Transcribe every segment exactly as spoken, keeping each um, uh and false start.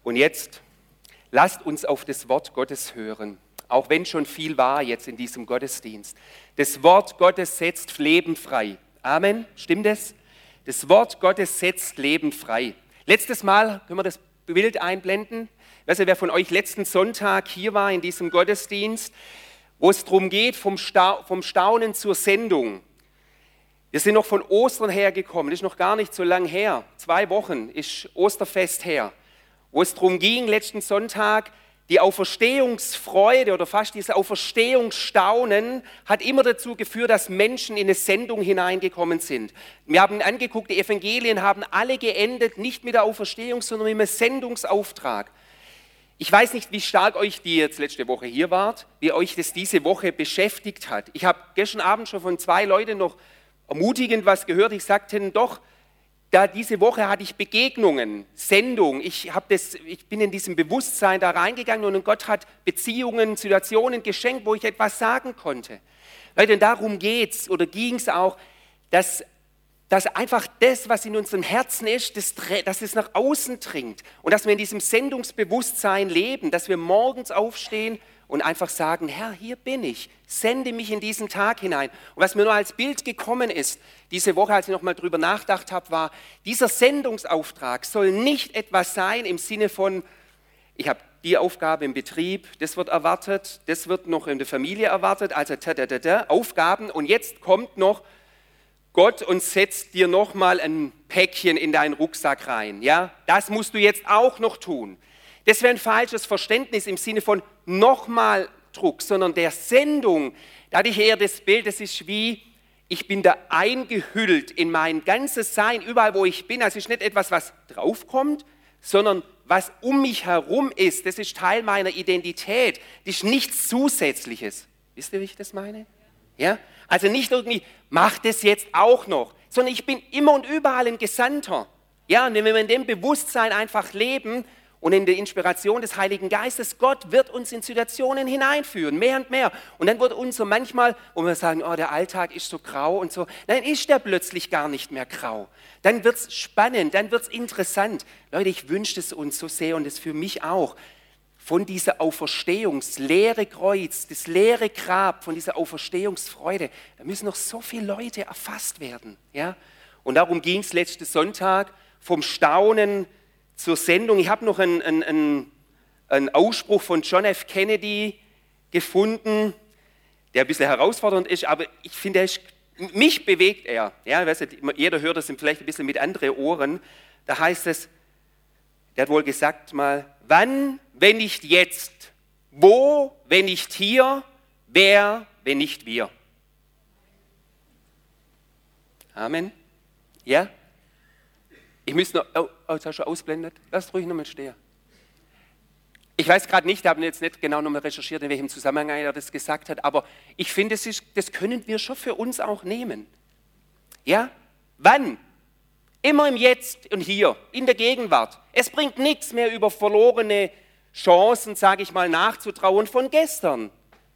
Und jetzt lasst uns auf das Wort Gottes hören, auch wenn schon viel war jetzt in diesem Gottesdienst. Das Wort Gottes setzt Leben frei. Amen, stimmt es? Das Wort Gottes setzt Leben frei. Letztes Mal, können wir das Bild einblenden? Weißt du, wer von euch letzten Sonntag hier war in diesem Gottesdienst, wo es darum geht, vom, Sta- vom Staunen zur Sendung. Wir sind noch von Ostern hergekommen, das ist noch gar nicht so lang her. Zwei Wochen ist Osterfest her, wo es darum ging, letzten Sonntag, die Auferstehungsfreude oder fast dieses Auferstehungsstaunen hat immer dazu geführt, dass Menschen in eine Sendung hineingekommen sind. Wir haben angeguckt, die Evangelien haben alle geendet, nicht mit der Auferstehung, sondern mit einem Sendungsauftrag. Ich weiß nicht, wie stark euch, die jetzt letzte Woche hier wart, wie euch das diese Woche beschäftigt hat. Ich habe gestern Abend schon von zwei Leuten noch ermutigend was gehört. Ich sagte ihnen doch, da diese Woche hatte ich Begegnungen, Sendung. Ich, hab das, ich bin in diesem Bewusstsein da reingegangen und Gott hat Beziehungen, Situationen geschenkt, wo ich etwas sagen konnte. Leute, darum geht es oder ging es auch, dass, dass einfach das, was in unserem Herzen ist, das, dass es nach außen dringt und dass wir in diesem Sendungsbewusstsein leben, dass wir morgens aufstehen und einfach sagen, Herr, hier bin ich, sende mich in diesen Tag hinein. Und was mir nur als Bild gekommen ist, diese Woche, als ich nochmal drüber nachgedacht habe, war, dieser Sendungsauftrag soll nicht etwas sein im Sinne von, ich habe die Aufgabe im Betrieb, das wird erwartet, das wird noch in der Familie erwartet, also ta, ta, ta, ta, Aufgaben und jetzt kommt noch Gott und setzt dir nochmal ein Päckchen in deinen Rucksack rein. Ja? Das musst du jetzt auch noch tun. Das wäre ein falsches Verständnis im Sinne von nochmal Druck, sondern der Sendung, da hatte ich eher das Bild, das ist wie, ich bin da eingehüllt in mein ganzes Sein, überall wo ich bin. Also es ist nicht etwas, was draufkommt, sondern was um mich herum ist. Das ist Teil meiner Identität. Das ist nichts Zusätzliches. Wisst ihr, wie ich das meine? Ja? Also nicht irgendwie, mach das jetzt auch noch, sondern ich bin immer und überall ein Gesandter. Ja, und wenn wir in dem Bewusstsein einfach leben, und in der Inspiration des Heiligen Geistes, Gott wird uns in Situationen hineinführen, mehr und mehr. Und dann wird uns so manchmal, wo wir sagen, oh, der Alltag ist so grau und so, dann ist der plötzlich gar nicht mehr grau. Dann wird es spannend, dann wird es interessant. Leute, ich wünsche es uns so sehr und es für mich auch, von dieser Auferstehung, das leere Kreuz, das leere Grab, von dieser Auferstehungsfreude, da müssen noch so viele Leute erfasst werden. Ja? Und darum ging es letzten Sonntag, vom Staunen zur Sendung. Ich habe noch einen, einen, einen Ausspruch von John F. Kennedy gefunden, der ein bisschen herausfordernd ist, aber ich finde, er ist, mich bewegt er. Ja, weißt du, jeder hört das vielleicht ein bisschen mit anderen Ohren. Da heißt es, der hat wohl gesagt mal, wann, wenn nicht jetzt? Wo, wenn nicht hier? Wer, wenn nicht wir? Amen. Ja? Ich müsste noch, oh, oh, jetzt hast du schon ausblendet. Lass ruhig nochmal stehen. Ich weiß gerade nicht, ich habe jetzt nicht genau nochmal recherchiert, in welchem Zusammenhang er das gesagt hat, aber ich finde, das, ist, das können wir schon für uns auch nehmen. Ja? Wann? Immer im Jetzt und Hier, in der Gegenwart. Es bringt nichts mehr über verlorene Chancen, sage ich mal, nachzutrauen von gestern.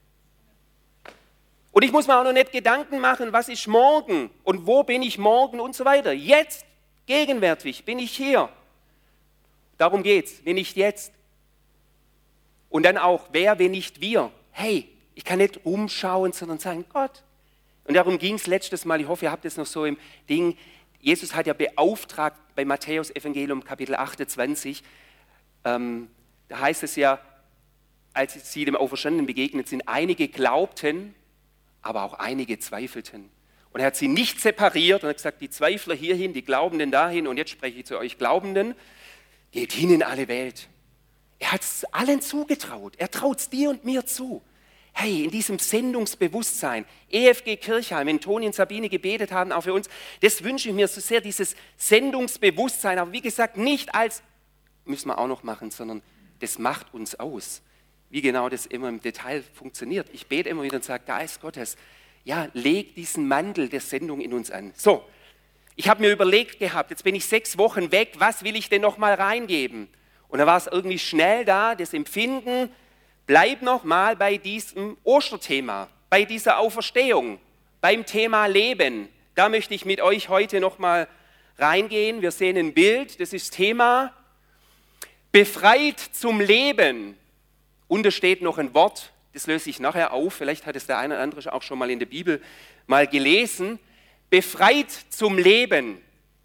Und ich muss mir auch noch nicht Gedanken machen, was ist morgen und wo bin ich morgen und so weiter. Jetzt. Gegenwärtig bin ich hier. Darum geht's, wenn nicht jetzt. Und dann auch, wer, wenn nicht wir. Hey, ich kann nicht umschauen, sondern sagen, Gott. Und darum ging es letztes Mal, ich hoffe, ihr habt es noch so im Ding, Jesus hat ja beauftragt bei Matthäus Evangelium Kapitel achtundzwanzig, ähm, da heißt es ja, als sie dem Auferstandenen begegnet sind, einige glaubten, aber auch einige zweifelten. Und er hat sie nicht separiert und hat gesagt, die Zweifler hierhin, die Glaubenden dahin und jetzt spreche ich zu euch Glaubenden, geht hin in alle Welt. Er hat es allen zugetraut, er traut es dir und mir zu. Hey, in diesem Sendungsbewusstsein, E F G Kirchheim, wenn Toni und Sabine gebetet haben, auch für uns, das wünsche ich mir so sehr, dieses Sendungsbewusstsein, aber wie gesagt, nicht als, müssen wir auch noch machen, sondern das macht uns aus. Wie genau das immer im Detail funktioniert. Ich bete immer wieder und sage, Geist Gottes, ja, leg diesen Mantel der Sendung in uns an. So, ich habe mir überlegt gehabt, jetzt bin ich sechs Wochen weg, was will ich denn noch mal reingeben? Und da war es irgendwie schnell da, das Empfinden, bleib noch mal bei diesem Osterthema, bei dieser Auferstehung, beim Thema Leben. Da möchte ich mit euch heute noch mal reingehen. Wir sehen ein Bild, das ist Thema Befreit zum Leben. Und da steht noch ein Wort, das löse ich nachher auf, vielleicht hat es der eine oder andere auch schon mal in der Bibel mal gelesen. Befreit zum Leben.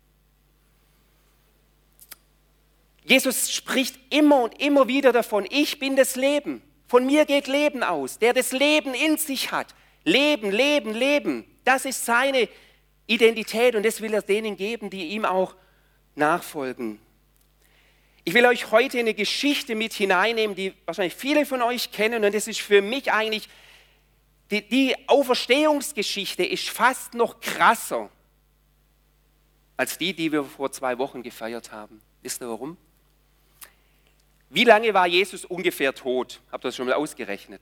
Jesus spricht immer und immer wieder davon, ich bin das Leben. Von mir geht Leben aus, der das Leben in sich hat. Leben, Leben, Leben. Das ist seine Identität und das will er denen geben, die ihm auch nachfolgen. Ich will euch heute eine Geschichte mit hineinnehmen, die wahrscheinlich viele von euch kennen und das ist für mich eigentlich, die, die Auferstehungsgeschichte ist fast noch krasser als die, die wir vor zwei Wochen gefeiert haben. Wisst ihr warum? Wie lange war Jesus ungefähr tot? Habt ihr das schon mal ausgerechnet?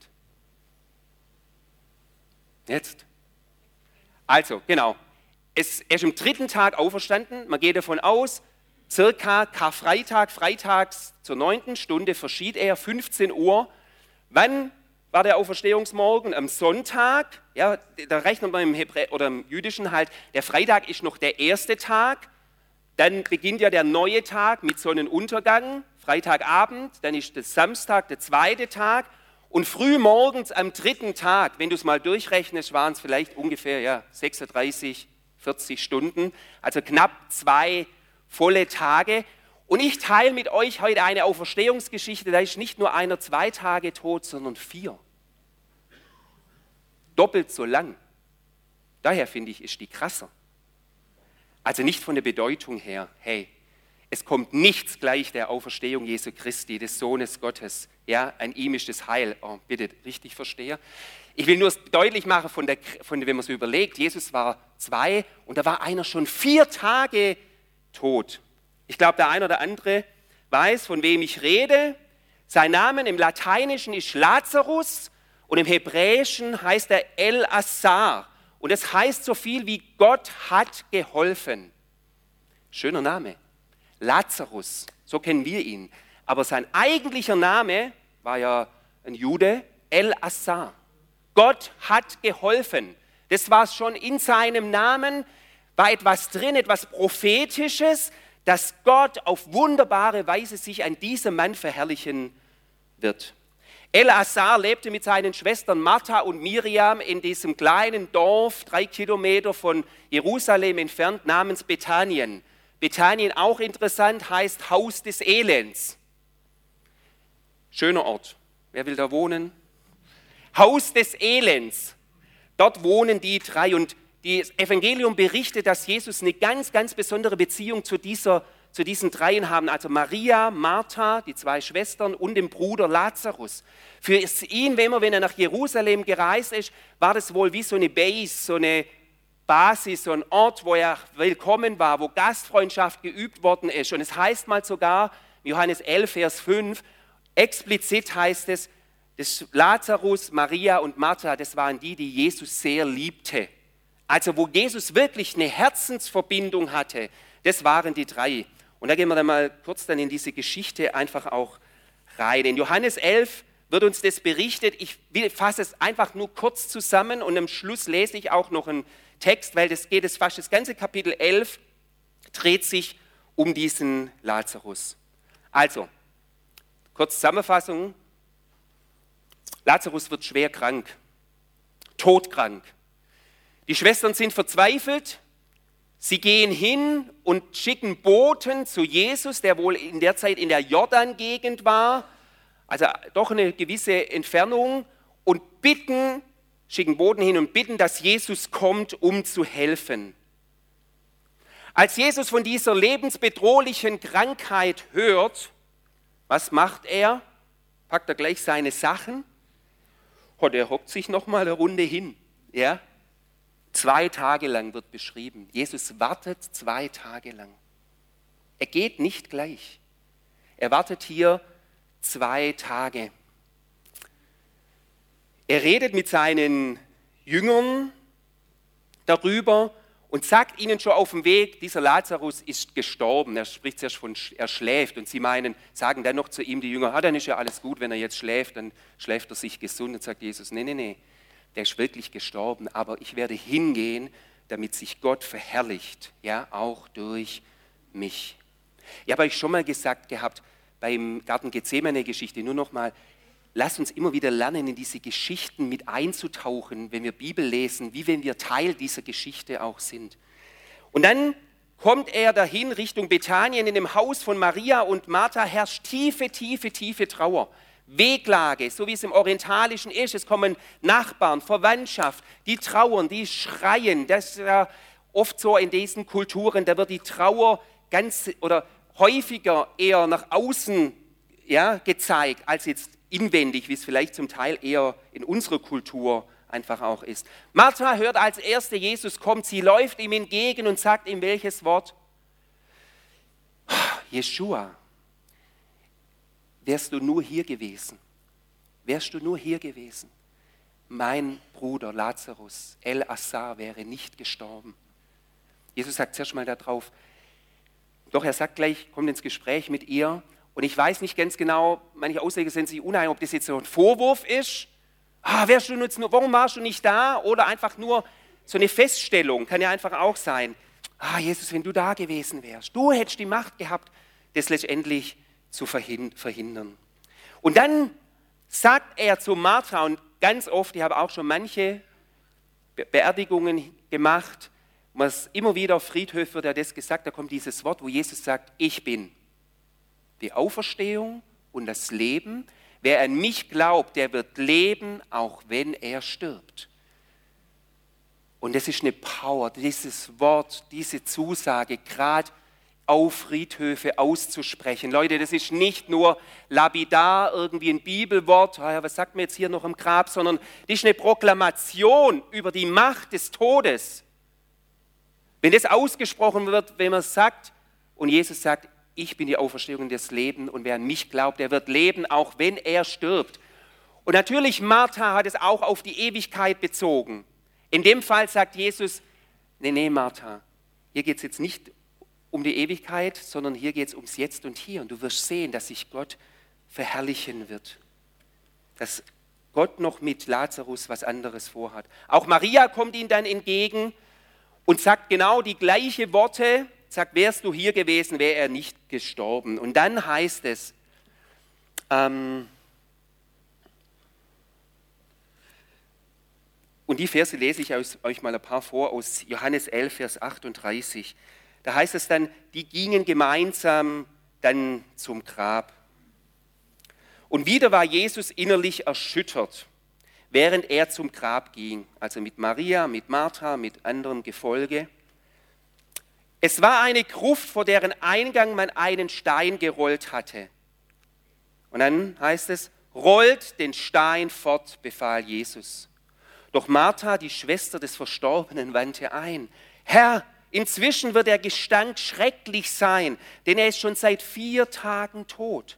Jetzt? Also, genau. Es, er ist am dritten Tag auferstanden. Man geht davon aus, circa Karfreitag, freitags zur neunten Stunde verschied er, fünfzehn Uhr. Wann war der Auferstehungsmorgen? Am Sonntag. Ja, da rechnet man im Hebrä- oder im Jüdischen halt, der Freitag ist noch der erste Tag. Dann beginnt ja der neue Tag mit Sonnenuntergang, Freitagabend. Dann ist der Samstag, der zweite Tag. Und früh morgens am dritten Tag, wenn du es mal durchrechnest, waren es vielleicht ungefähr ja, sechsunddreißig, vierzig Stunden. Also knapp zwei volle Tage. Und ich teile mit euch heute eine Auferstehungsgeschichte, da ist nicht nur einer zwei Tage tot, sondern vier. Doppelt so lang. Daher finde ich, ist die krasser. Also nicht von der Bedeutung her, hey, es kommt nichts gleich der Auferstehung Jesu Christi, des Sohnes Gottes. Ja, an ihm ist das Heil. Oh, bitte, richtig verstehe. Ich will nur deutlich machen, von der, von der, wenn man so überlegt, Jesus war zwei und da war einer schon vier Tage tot. Ich glaube, der eine oder andere weiß, von wem ich rede. Sein Name im Lateinischen ist Lazarus und im Hebräischen heißt er El-Assar. Und das heißt so viel wie Gott hat geholfen. Schöner Name. Lazarus, so kennen wir ihn. Aber sein eigentlicher Name war ja ein Jude, El-Assar. Gott hat geholfen. Das war schon in seinem Namen, war etwas drin, etwas Prophetisches, dass Gott auf wunderbare Weise sich an diesem Mann verherrlichen wird. El-Assar lebte mit seinen Schwestern Martha und Miriam in diesem kleinen Dorf, drei Kilometer von Jerusalem entfernt, namens Bethanien. Bethanien, auch interessant, heißt Haus des Elends. Schöner Ort. Wer will da wohnen? Haus des Elends. Dort wohnen die drei und das Evangelium berichtet, dass Jesus eine ganz, ganz besondere Beziehung zu, dieser, zu diesen dreien haben. Also Maria, Martha, die zwei Schwestern und dem Bruder Lazarus. Für ihn, wenn, man, wenn er nach Jerusalem gereist ist, war das wohl wie so eine Base, so eine Basis, so ein Ort, wo er willkommen war, wo Gastfreundschaft geübt worden ist. Und es heißt mal sogar, Johannes elf, Vers fünf, explizit heißt es, dass Lazarus, Maria und Martha, das waren die, die Jesus sehr liebte. Also wo Jesus wirklich eine Herzensverbindung hatte, das waren die drei. Und da gehen wir dann mal kurz dann in diese Geschichte einfach auch rein. In Johannes elf wird uns das berichtet. Ich fasse es einfach nur kurz zusammen und am Schluss lese ich auch noch einen Text, weil das geht es fast das ganze Kapitel elf dreht sich um diesen Lazarus. Also, kurz Zusammenfassung. Lazarus wird schwer krank, todkrank. Die Schwestern sind verzweifelt. Sie gehen hin und schicken Boten zu Jesus, der wohl in der Zeit in der Jordan-Gegend war, also doch eine gewisse Entfernung, und bitten, schicken Boten hin und bitten, dass Jesus kommt, um zu helfen. Als Jesus von dieser lebensbedrohlichen Krankheit hört, was macht er? Packt er gleich seine Sachen und er hockt sich noch mal eine Runde hin. Ja? Zwei Tage lang wird beschrieben. Jesus wartet zwei Tage lang. Er geht nicht gleich. Er wartet hier zwei Tage. Er redet mit seinen Jüngern darüber und sagt ihnen schon auf dem Weg, dieser Lazarus ist gestorben. Er spricht zuerst von, er schläft. Und sie meinen, sagen dann noch zu ihm die Jünger, ah, dann ist ja alles gut, wenn er jetzt schläft, dann schläft er sich gesund. Und sagt Jesus, nee, nee, nee, der ist wirklich gestorben, aber ich werde hingehen, damit sich Gott verherrlicht, ja, auch durch mich. Ich habe euch schon mal gesagt gehabt, beim Garten Gethsemane-Geschichte, nur noch mal, lasst uns immer wieder lernen, in diese Geschichten mit einzutauchen, wenn wir Bibel lesen, wie wenn wir Teil dieser Geschichte auch sind. Und dann kommt er dahin Richtung Bethanien, in dem Haus von Maria und Martha herrscht tiefe, tiefe, tiefe Trauer. Wehklage, so wie es im Orientalischen ist. Es kommen Nachbarn, Verwandtschaft, die trauern, die schreien. Das ist ja oft so in diesen Kulturen, da wird die Trauer ganz oder häufiger eher nach außen ja, gezeigt, als jetzt inwendig, wie es vielleicht zum Teil eher in unserer Kultur einfach auch ist. Martha hört als erste, Jesus kommt, sie läuft ihm entgegen und sagt ihm welches Wort? Jeschua, wärst du nur hier gewesen, wärst du nur hier gewesen, mein Bruder Lazarus, El Assar, wäre nicht gestorben. Jesus sagt zuerst mal darauf, doch er sagt gleich, kommt ins Gespräch mit ihr und ich weiß nicht ganz genau, manche Ausleger sind sich uneinig, ob das jetzt so ein Vorwurf ist, ah, wärst du jetzt nur, warum warst du nicht da? Oder einfach nur so eine Feststellung, kann ja einfach auch sein, ah Jesus, wenn du da gewesen wärst, du hättest die Macht gehabt, das letztendlich zu verhindern. Und dann sagt er zu Martha, und ganz oft, ich habe auch schon manche Beerdigungen gemacht, was immer wieder auf Friedhöfen wird ja das gesagt, da kommt dieses Wort, wo Jesus sagt, ich bin die Auferstehung und das Leben. Wer an mich glaubt, der wird leben, auch wenn er stirbt. Und das ist eine Power, dieses Wort, diese Zusage, gerade auf Friedhöfe auszusprechen. Leute, das ist nicht nur lapidar, irgendwie ein Bibelwort, was sagt man jetzt hier noch im Grab, sondern das ist eine Proklamation über die Macht des Todes. Wenn das ausgesprochen wird, wenn man sagt, und Jesus sagt, ich bin die Auferstehung und das Leben und wer an mich glaubt, der wird leben, auch wenn er stirbt. Und natürlich, Martha hat es auch auf die Ewigkeit bezogen. In dem Fall sagt Jesus, nee, nee, Martha, hier geht es jetzt nicht um die Ewigkeit, sondern hier geht es ums Jetzt und Hier. Und du wirst sehen, dass sich Gott verherrlichen wird. Dass Gott noch mit Lazarus was anderes vorhat. Auch Maria kommt ihm dann entgegen und sagt genau die gleichen Worte, sagt, wärst du hier gewesen, wäre er nicht gestorben. Und dann heißt es, ähm, und die Verse lese ich euch mal ein paar vor, aus Johannes elf, Vers achtunddreißig. Da heißt es dann, die gingen gemeinsam dann zum Grab. Und wieder war Jesus innerlich erschüttert, während er zum Grab ging, also mit Maria, mit Martha, mit anderem Gefolge. Es war eine Gruft, vor deren Eingang man einen Stein gerollt hatte. Und dann heißt es, rollt den Stein fort, befahl Jesus. Doch Martha, die Schwester des Verstorbenen, wandte ein. Herr, inzwischen wird der Gestank schrecklich sein, denn er ist schon seit vier Tagen tot.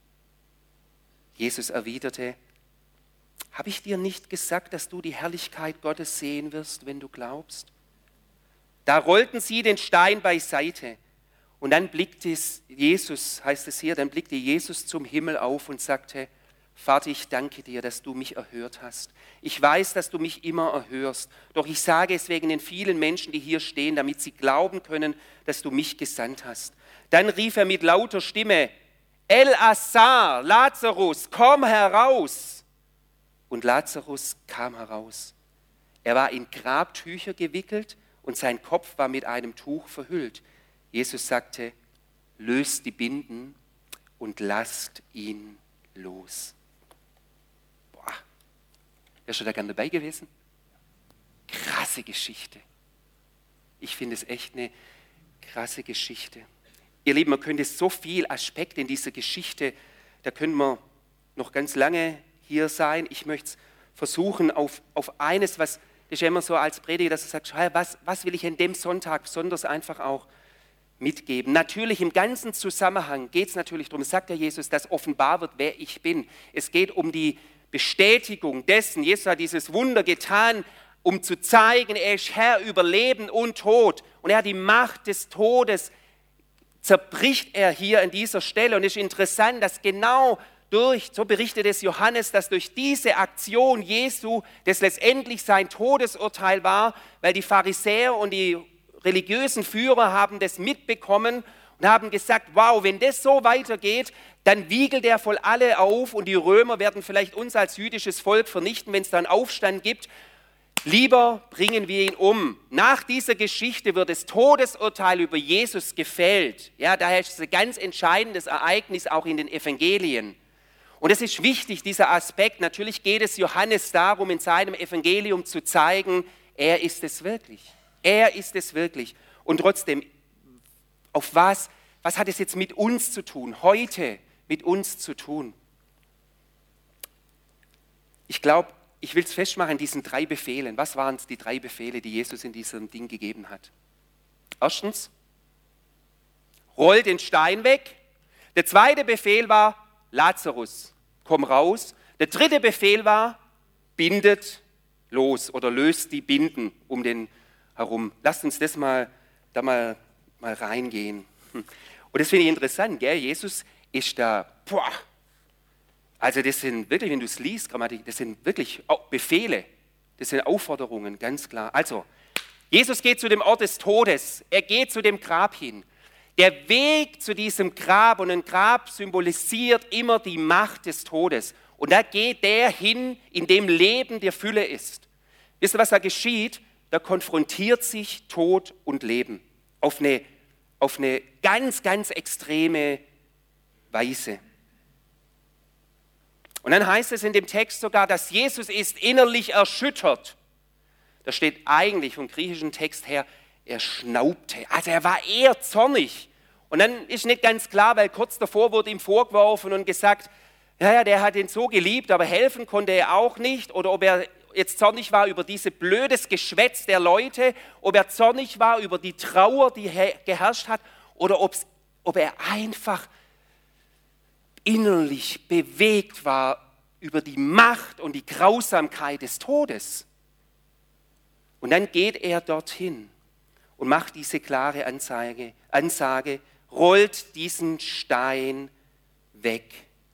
Jesus erwiderte, habe ich dir nicht gesagt, dass du die Herrlichkeit Gottes sehen wirst, wenn du glaubst? Da rollten sie den Stein beiseite und dann blickte Jesus, heißt es hier, dann blickte Jesus zum Himmel auf und sagte, Vater, ich danke dir, dass du mich erhört hast. Ich weiß, dass du mich immer erhörst, doch ich sage es wegen den vielen Menschen, die hier stehen, damit sie glauben können, dass du mich gesandt hast. Dann rief er mit lauter Stimme, El Assar, Lazarus, komm heraus. Und Lazarus kam heraus. Er war in Grabtücher gewickelt und sein Kopf war mit einem Tuch verhüllt. Jesus sagte, löst die Binden und lasst ihn los. Boah, wärst du da gern dabei gewesen? Krasse Geschichte. Ich finde es echt eine krasse Geschichte. Ihr Lieben, man könnte so viel Aspekte in dieser Geschichte, da können wir noch ganz lange hier sein. Ich möchte es versuchen auf, auf eines, was, das ist ja immer so als Prediger, dass du sagst, was, was will ich an dem Sonntag besonders einfach auch mitgeben. Natürlich im ganzen Zusammenhang geht es natürlich darum, es sagt ja Jesus, dass offenbar wird, wer ich bin. Es geht um die Bestätigung dessen. Jesus hat dieses Wunder getan, um zu zeigen, er ist Herr über Leben und Tod. Und er hat die Macht des Todes, zerbricht er hier an dieser Stelle. Und es ist interessant, dass genau durch, so berichtet es Johannes, dass durch diese Aktion Jesu, das letztendlich sein Todesurteil war, weil die Pharisäer und die religiösen Führer haben das mitbekommen und und haben gesagt, wow, wenn das so weitergeht, dann wiegelt er voll alle auf und die Römer werden vielleicht uns als jüdisches Volk vernichten, wenn es da einen Aufstand gibt. Lieber bringen wir ihn um. Nach dieser Geschichte wird das Todesurteil über Jesus gefällt. Ja, daher ist es ein ganz entscheidendes Ereignis auch in den Evangelien. Und es ist wichtig, dieser Aspekt. Natürlich geht es Johannes darum, in seinem Evangelium zu zeigen, er ist es wirklich. Er ist es wirklich. Und trotzdem, auf was, was hat es jetzt mit uns zu tun? Heute mit uns zu tun? Ich glaube, ich will es festmachen in diesen drei Befehlen. Was waren es, die drei Befehle, die Jesus in diesem Ding gegeben hat? Erstens, roll den Stein weg. Der zweite Befehl war, Lazarus, komm raus. Der dritte Befehl war, bindet los oder löst die Binden um den herum. Lasst uns das mal, da mal, mal reingehen. Und das finde ich interessant, gell? Jesus ist da, boah, also das sind wirklich, wenn du es liest, Grammatik, das sind wirklich Befehle, das sind Aufforderungen, ganz klar. Also, Jesus geht zu dem Ort des Todes, er geht zu dem Grab hin. Der Weg zu diesem Grab, und ein Grab symbolisiert immer die Macht des Todes. Und da geht der hin, in dem Leben der Fülle ist. Wisst ihr, was da geschieht? Da konfrontiert sich Tod und Leben auf eine, auf eine ganz, ganz extreme Weise. Und dann heißt es in dem Text sogar, dass Jesus ist innerlich erschüttert. Da steht eigentlich vom griechischen Text her, er schnaubte, also er war eher zornig. Und dann ist nicht ganz klar, weil kurz davor wurde ihm vorgeworfen und gesagt, ja, ja, der hat ihn so geliebt, aber helfen konnte er auch nicht. Oder ob er jetzt zornig war über dieses blödes Geschwätz der Leute, ob er zornig war über die Trauer, die geherrscht hat, oder ob's, ob er einfach innerlich bewegt war über die Macht und die Grausamkeit des Todes. Und dann geht er dorthin und macht diese klare Ansage, Ansage, rollt diesen Stein weg.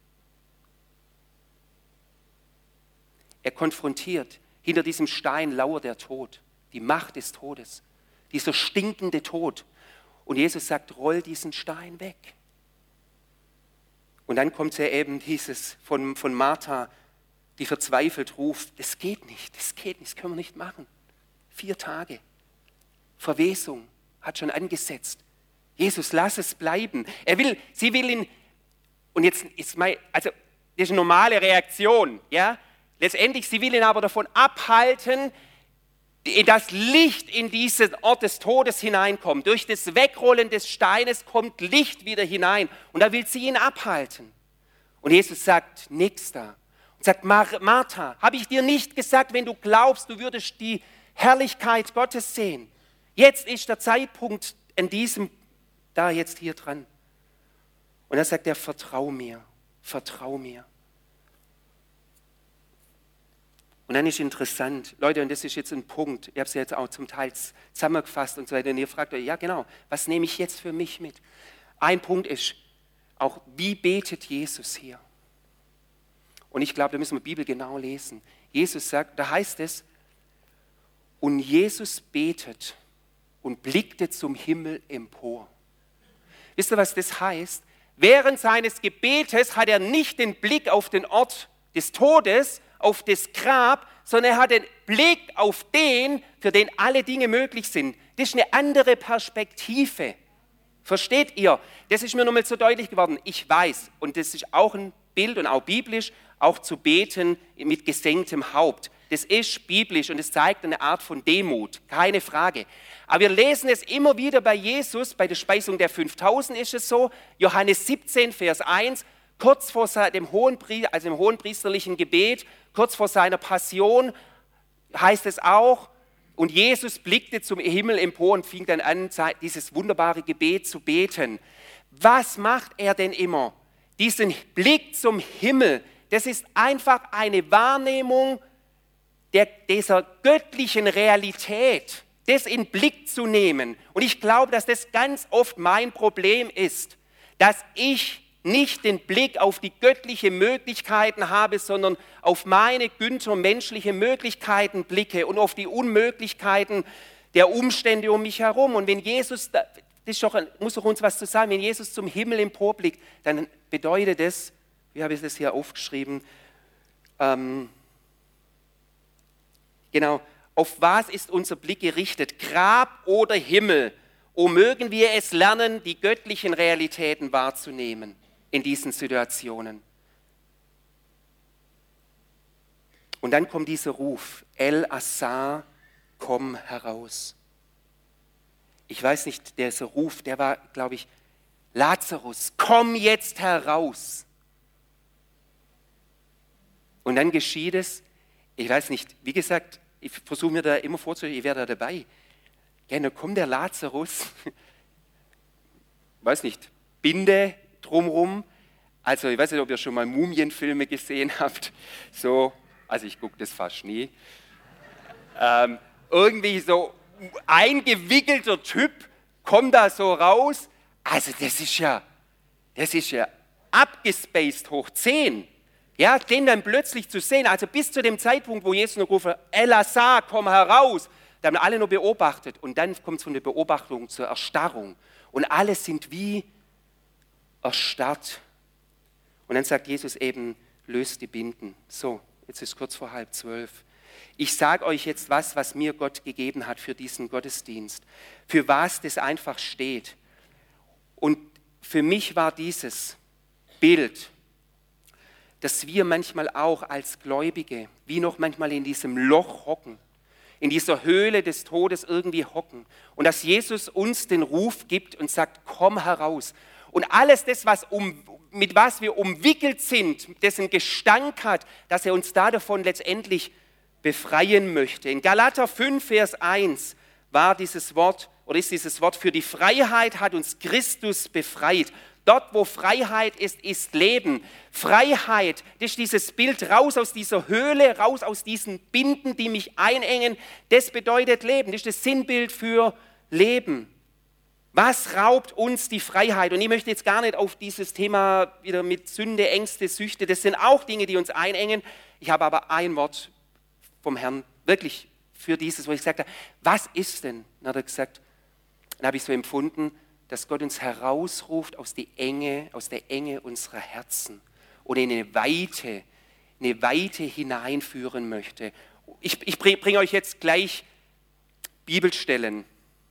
Er konfrontiert, hinter diesem Stein lauert der Tod, die Macht des Todes, dieser stinkende Tod. Und Jesus sagt, roll diesen Stein weg. Und dann kommt ja eben dieses von, von Martha, die verzweifelt ruft, das geht nicht, das geht nicht, das können wir nicht machen. Vier Tage, Verwesung hat schon angesetzt. Jesus, lass es bleiben. Er will, sie will ihn, und jetzt ist mein, also das ist eine normale Reaktion, ja. Letztendlich, sie will ihn aber davon abhalten, dass Licht in diesen Ort des Todes hineinkommt. Durch das Wegrollen des Steines kommt Licht wieder hinein. Und da will sie ihn abhalten. Und Jesus sagt, nix da. Und sagt, Martha, habe ich dir nicht gesagt, wenn du glaubst, du würdest die Herrlichkeit Gottes sehen. Jetzt ist der Zeitpunkt an diesem, da jetzt hier dran. Und dann sagt er, vertrau mir, vertrau mir. Und dann ist interessant, Leute, und das ist jetzt ein Punkt, ich habe es ja jetzt auch zum Teil zusammengefasst und so weiter, und ihr fragt euch, ja genau, was nehme ich jetzt für mich mit? Ein Punkt ist auch, wie betet Jesus hier? Und ich glaube, da müssen wir die Bibel genau lesen. Jesus sagt, da heißt es, und Jesus betet und blickte zum Himmel empor. Wisst ihr, was das heißt? Während seines Gebetes hat er nicht den Blick auf den Ort des Todes, auf das Grab, sondern er hat den Blick auf den, für den alle Dinge möglich sind. Das ist eine andere Perspektive. Versteht ihr? Das ist mir nochmal so deutlich geworden. Ich weiß, und das ist auch ein Bild und auch biblisch, auch zu beten mit gesenktem Haupt. Das ist biblisch und es zeigt eine Art von Demut, keine Frage. Aber wir lesen es immer wieder bei Jesus, bei der Speisung der fünftausend ist es so, Johannes siebzehn, Vers eins, kurz vor dem Hohenpriester, also im hohenpriesterlichen Gebet, kurz vor seiner Passion, heißt es auch, und Jesus blickte zum Himmel empor und fing dann an, dieses wunderbare Gebet zu beten. Was macht er denn immer? Diesen Blick zum Himmel, das ist einfach eine Wahrnehmung der, dieser göttlichen Realität, das in den Blick zu nehmen. Und ich glaube, dass das ganz oft mein Problem ist, dass ich nicht den Blick auf die göttlichen Möglichkeiten habe, sondern auf meine Günther menschliche Möglichkeiten blicke und auf die Unmöglichkeiten der Umstände um mich herum. Und wenn Jesus, das das ist doch, muss doch uns was zu sagen. Wenn Jesus zum Himmel emporblickt, dann bedeutet das, wie habe ich das hier aufgeschrieben, ähm, genau, auf was ist unser Blick gerichtet? Grab oder Himmel? O mögen wir es lernen, die göttlichen Realitäten wahrzunehmen in diesen Situationen. Und dann kommt dieser Ruf, El Assar, komm heraus. Ich weiß nicht, dieser Ruf, der war, glaube ich, Lazarus, komm jetzt heraus. Und dann geschieht es, ich weiß nicht, wie gesagt, ich versuche mir da immer vorzustellen, ich wäre da dabei. Ja, dann kommt der Lazarus, weiß nicht, Binde drumrum. Also ich weiß nicht, ob ihr schon mal Mumienfilme gesehen habt. So, also ich gucke das fast nie. Ähm, irgendwie so eingewickelter Typ kommt da so raus. Also das ist ja, das ist ja abgespaced hoch zehn. Ja, den dann plötzlich zu sehen, also bis zu dem Zeitpunkt, wo Jesus noch ruft, El Assar, komm heraus, da haben alle nur beobachtet und dann kommt es von der Beobachtung zur Erstarrung und alle sind wie erstarrt. Und dann sagt Jesus eben, löst die Binden. So, jetzt ist kurz vor halb zwölf. Ich sage euch jetzt was, was mir Gott gegeben hat für diesen Gottesdienst, für was das einfach steht. Und für mich war dieses Bild, dass wir manchmal auch als Gläubige, wie noch manchmal in diesem Loch hocken, in dieser Höhle des Todes irgendwie hocken und dass Jesus uns den Ruf gibt und sagt, komm heraus. Und alles das, was um, mit was wir umwickelt sind, dessen Gestank hat, dass er uns da davon letztendlich befreien möchte. In Galater fünf, Vers eins war dieses Wort, oder ist dieses Wort, für die Freiheit hat uns Christus befreit. Dort, wo Freiheit ist, ist Leben. Freiheit, das ist dieses Bild, raus aus dieser Höhle, raus aus diesen Binden, die mich einengen. Das bedeutet Leben, das ist das Sinnbild für Leben. Was raubt uns die Freiheit? Und ich möchte jetzt gar nicht auf dieses Thema wieder mit Sünde, Ängste, Süchte, das sind auch Dinge, die uns einengen. Ich habe aber ein Wort vom Herrn wirklich für dieses, wo ich gesagt habe, was ist denn? Dann hat er gesagt, dann habe ich so empfunden, dass Gott uns herausruft aus, die Enge, aus der Enge unserer Herzen und in eine Weite, eine Weite hineinführen möchte. Ich, ich bringe euch jetzt gleich Bibelstellen.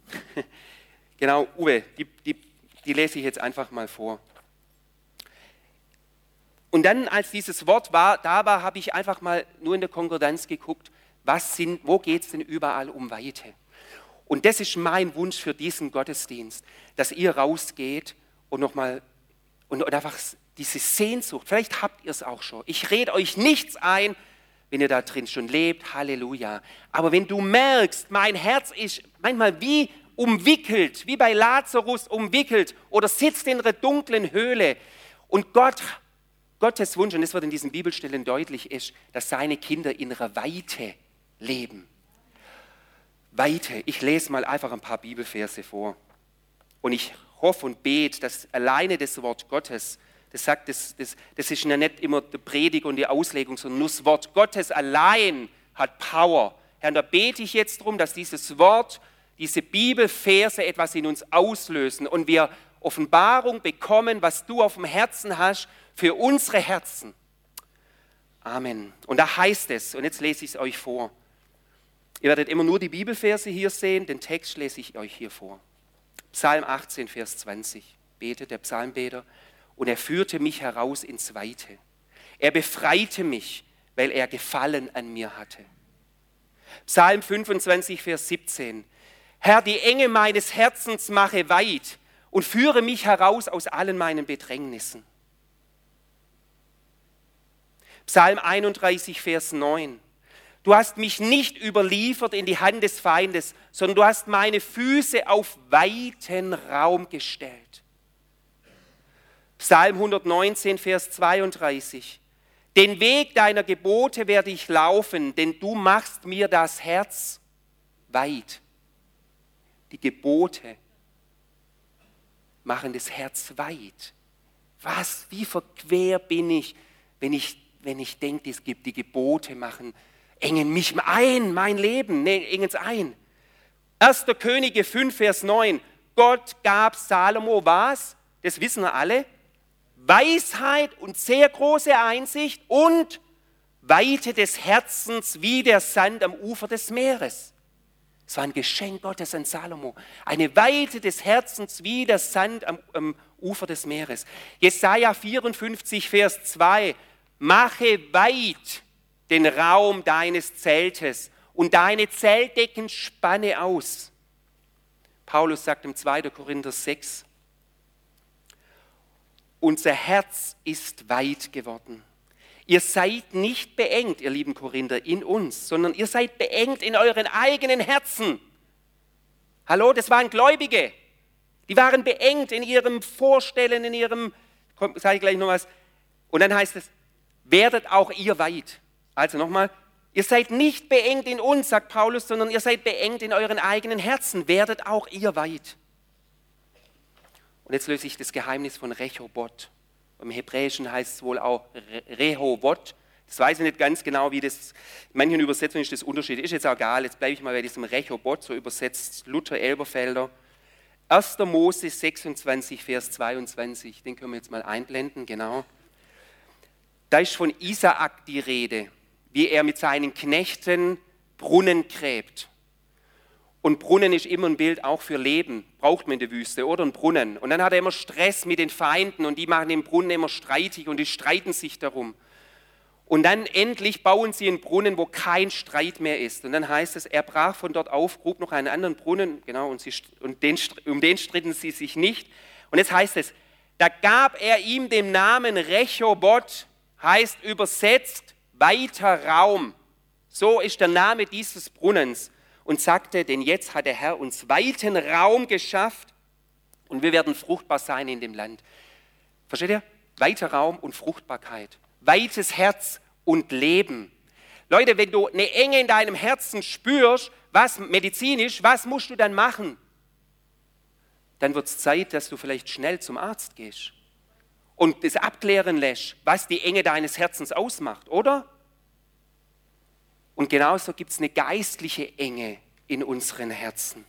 Genau, Uwe, die, die, die lese ich jetzt einfach mal vor. Und dann, als dieses Wort war, da war, habe ich einfach mal nur in der Konkordanz geguckt, was sind, wo geht es denn überall um Weite? Und das ist mein Wunsch für diesen Gottesdienst, dass ihr rausgeht und nochmal, und, und einfach diese Sehnsucht, vielleicht habt ihr es auch schon. Ich rede euch nichts ein, wenn ihr da drin schon lebt, Halleluja. Aber wenn du merkst, mein Herz ist manchmal wie umwickelt, wie bei Lazarus umwickelt oder sitzt in einer dunklen Höhle und Gott, Gottes Wunsch, und das wird in diesen Bibelstellen deutlich, ist, dass seine Kinder in einer Weite leben. Weite. Ich lese mal einfach ein paar Bibelverse vor. Und ich hoffe und bete, dass alleine das Wort Gottes, das sagt, das, das, das ist ja nicht immer die Predigt und die Auslegung, sondern nur das Wort Gottes allein hat Power. Herr, und da bete ich jetzt darum, dass dieses Wort, diese Bibelverse etwas in uns auslösen und wir Offenbarung bekommen, was du auf dem Herzen hast für unsere Herzen. Amen. Und da heißt es, und jetzt lese ich es euch vor. Ihr werdet immer nur die Bibelverse hier sehen, den Text lese ich euch hier vor. Psalm achtzehn, Vers zwanzig, betet der Psalmbeter, und er führte mich heraus ins Weite. Er befreite mich, weil er Gefallen an mir hatte. Psalm fünfundzwanzig, Vers siebzehn, Herr, die Enge meines Herzens mache weit und führe mich heraus aus allen meinen Bedrängnissen. Psalm einunddreißig, Vers neun, du hast mich nicht überliefert in die Hand des Feindes, sondern du hast meine Füße auf weiten Raum gestellt. Psalm hundertneunzehn, Vers zweiunddreißig. Den Weg deiner Gebote werde ich laufen, denn du machst mir das Herz weit. Die Gebote machen das Herz weit. Was, wie verquer bin ich, wenn ich, wenn ich denke, es gibt die Gebote machen, engen mich ein, mein Leben, nee, engen es ein. erster Könige fünf, Vers neun. Gott gab Salomo was? Das wissen wir alle. Weisheit und sehr große Einsicht und Weite des Herzens wie der Sand am Ufer des Meeres. Es war ein Geschenk Gottes an Salomo. Eine Weite des Herzens wie der Sand am, am Ufer des Meeres. Jesaja vierundfünfzig, Vers zwei. Mache weit den Raum deines Zeltes und deine Zeltdecken spanne aus. Paulus sagt im zweiten Korinther sechs, unser Herz ist weit geworden. Ihr seid nicht beengt, ihr lieben Korinther, in uns, sondern ihr seid beengt in euren eigenen Herzen. Hallo, das waren Gläubige. Die waren beengt in ihrem Vorstellen, in ihrem, sage ich gleich noch was. Und dann heißt es, werdet auch ihr weit. Also nochmal, ihr seid nicht beengt in uns, sagt Paulus, sondern ihr seid beengt in euren eigenen Herzen. Werdet auch ihr weit. Und jetzt löse ich das Geheimnis von Rechobot. Im Hebräischen heißt es wohl auch Rehovot. Das weiß ich nicht ganz genau, wie das, in manchen Übersetzungen ist das Unterschied. Ist jetzt auch egal, jetzt bleibe ich mal bei diesem Rechobot, so übersetzt Luther Elberfelder. erster Mose sechsundzwanzig, Vers zweiundzwanzig, den können wir jetzt mal einblenden, genau. Da ist von Isaak die Rede, wie er mit seinen Knechten Brunnen gräbt. Und Brunnen ist immer ein Bild auch für Leben, braucht man in der Wüste, oder ein Brunnen. Und dann hat er immer Stress mit den Feinden und die machen den Brunnen immer streitig und die streiten sich darum. Und dann endlich bauen sie einen Brunnen, wo kein Streit mehr ist. Und dann heißt es, er brach von dort auf, grub noch einen anderen Brunnen, genau, und, sie, und den, um den stritten sie sich nicht. Und jetzt heißt es, da gab er ihm den Namen Rechobot, heißt übersetzt weiter Raum. So ist der Name dieses Brunnens. Und sagte, denn jetzt hat der Herr uns weiten Raum geschafft und wir werden fruchtbar sein in dem Land. Versteht ihr? Weiter Raum und Fruchtbarkeit. Weites Herz und Leben. Leute, wenn du eine Enge in deinem Herzen spürst, was medizinisch, was musst du dann machen? Dann wird es Zeit, dass du vielleicht schnell zum Arzt gehst und das abklären lässt, was die Enge deines Herzens ausmacht, oder? Und genauso gibt es eine geistliche Enge in unseren Herzen.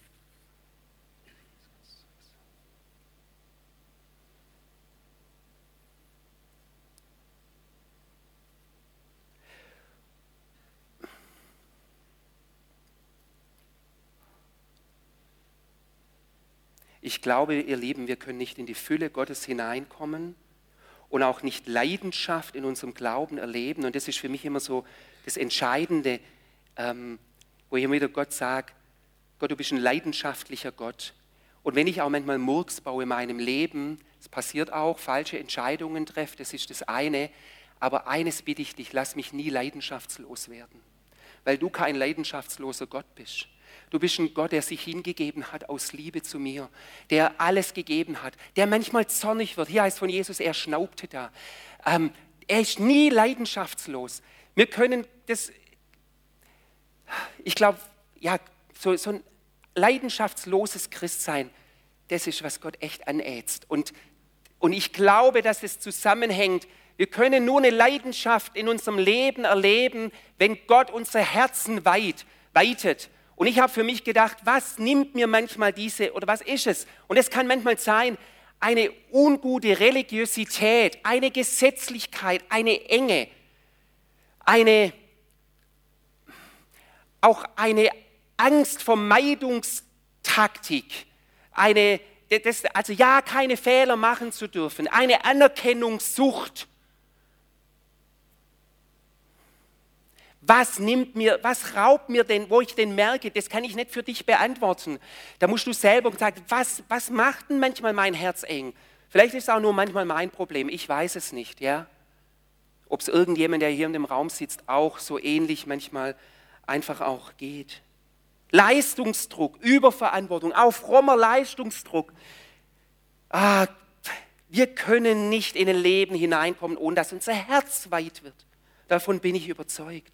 Ich glaube, ihr Lieben, wir können nicht in die Fülle Gottes hineinkommen und auch nicht Leidenschaft in unserem Glauben erleben. Und das ist für mich immer so das Entscheidende, ähm, wo ich immer wieder Gott sage, Gott, du bist ein leidenschaftlicher Gott. Und wenn ich auch manchmal Murks baue in meinem Leben, es passiert auch, falsche Entscheidungen treffe, das ist das eine, aber eines bitte ich dich, lass mich nie leidenschaftslos werden, weil du kein leidenschaftsloser Gott bist. Du bist ein Gott, der sich hingegeben hat aus Liebe zu mir, der alles gegeben hat, der manchmal zornig wird. Hier heißt von Jesus, er schnaubte da. Ähm, er ist nie leidenschaftslos. Wir können das, ich glaube, ja, so, so ein leidenschaftsloses Christsein, das ist, was Gott echt anätzt. Und, und ich glaube, dass es zusammenhängt. Wir können nur eine Leidenschaft in unserem Leben erleben, wenn Gott unsere Herzen weit, weitet. Und ich habe für mich gedacht, was nimmt mir manchmal diese, oder was ist es? Und es kann manchmal sein, eine ungute Religiosität, eine Gesetzlichkeit, eine Enge, eine, auch eine Angstvermeidungstaktik, eine, das, also ja, keine Fehler machen zu dürfen, eine Anerkennungssucht. Was nimmt mir, was raubt mir denn, wo ich denn merke, das kann ich nicht für dich beantworten. Da musst du selber sagen, was, was macht denn manchmal mein Herz eng? Vielleicht ist es auch nur manchmal mein Problem, ich weiß es nicht, ja. Ob es irgendjemand, der hier in dem Raum sitzt, auch so ähnlich manchmal einfach auch geht. Leistungsdruck, Überverantwortung, auch frommer Leistungsdruck. Ah, wir können nicht in ein Leben hineinkommen, ohne dass unser Herz weit wird. Davon bin ich überzeugt.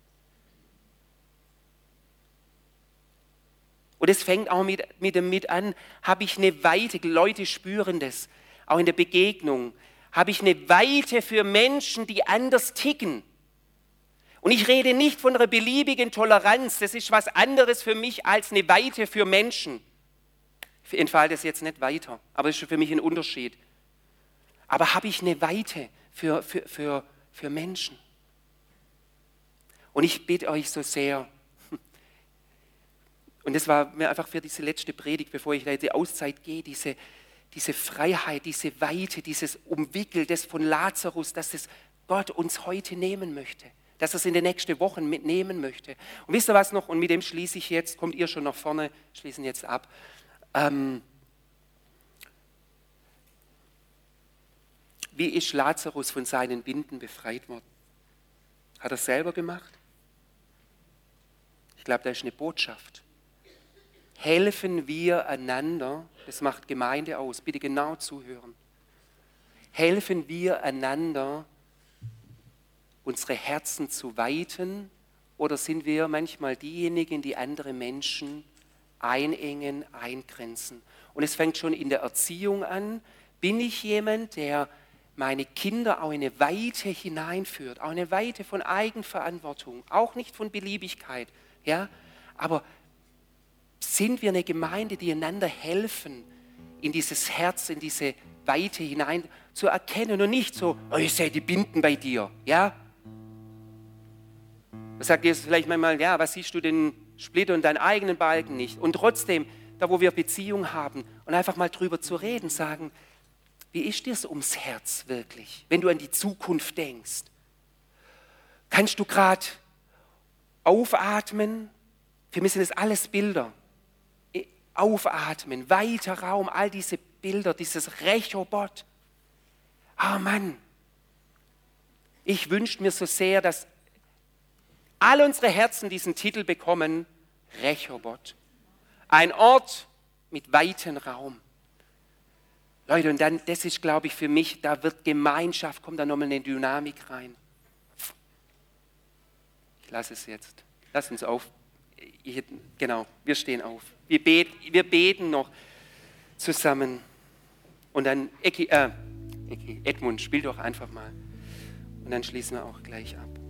Und es fängt auch mit, mit dem mit an, habe ich eine Weite, Leute spüren das, auch in der Begegnung, habe ich eine Weite für Menschen, die anders ticken. Und ich rede nicht von einer beliebigen Toleranz, das ist was anderes für mich als eine Weite für Menschen. Ich entfalte es jetzt nicht weiter, aber es ist für mich ein Unterschied. Aber habe ich eine Weite für, für, für, für Menschen? Und ich bitte euch so sehr, und das war mir einfach für diese letzte Predigt, bevor ich da in die Auszeit gehe, diese, diese Freiheit, diese Weite, dieses Umwickel des von Lazarus, dass es Gott uns heute nehmen möchte, dass er es in den nächsten Wochen mitnehmen möchte. Und wisst ihr was noch, und mit dem schließe ich jetzt, kommt ihr schon nach vorne, schließen jetzt ab. Ähm, wie ist Lazarus von seinen Binden befreit worden? Hat er es selber gemacht? Ich glaube, da ist eine Botschaft. Helfen wir einander, das macht Gemeinde aus, bitte genau zuhören. Helfen wir einander, unsere Herzen zu weiten, oder sind wir manchmal diejenigen, die andere Menschen einengen, eingrenzen? Und es fängt schon in der Erziehung an. Bin ich jemand, der meine Kinder auch in eine Weite hineinführt, auch eine Weite von Eigenverantwortung, auch nicht von Beliebigkeit, ja? Aber sind wir eine Gemeinde, die einander helfen, in dieses Herz, in diese Weite hinein zu erkennen und nicht so, oh, ich sehe die Binden bei dir, ja? Da sagt Jesus vielleicht manchmal, ja, was siehst du den Splitter und deinen eigenen Balken nicht? Und trotzdem, da wo wir Beziehung haben und einfach mal drüber zu reden, sagen, wie ist dir's ums Herz wirklich, wenn du an die Zukunft denkst? Kannst du gerade aufatmen? Für mich sind das alles Bilder. Aufatmen, weiter Raum, all diese Bilder, dieses Rechobot. Ah Mann, ich wünsche mir so sehr, dass all unsere Herzen diesen Titel bekommen, Rechobot. Ein Ort mit weitem Raum. Leute, und dann, das ist, glaube ich, für mich, da wird Gemeinschaft, kommt da nochmal eine Dynamik rein. Ich lasse es jetzt. Lass uns auf. Ich, genau, wir stehen auf. Wir beten, wir beten noch zusammen. Und dann, Eki, äh, Eki, Edmund, spiel doch einfach mal. Und dann schließen wir auch gleich ab.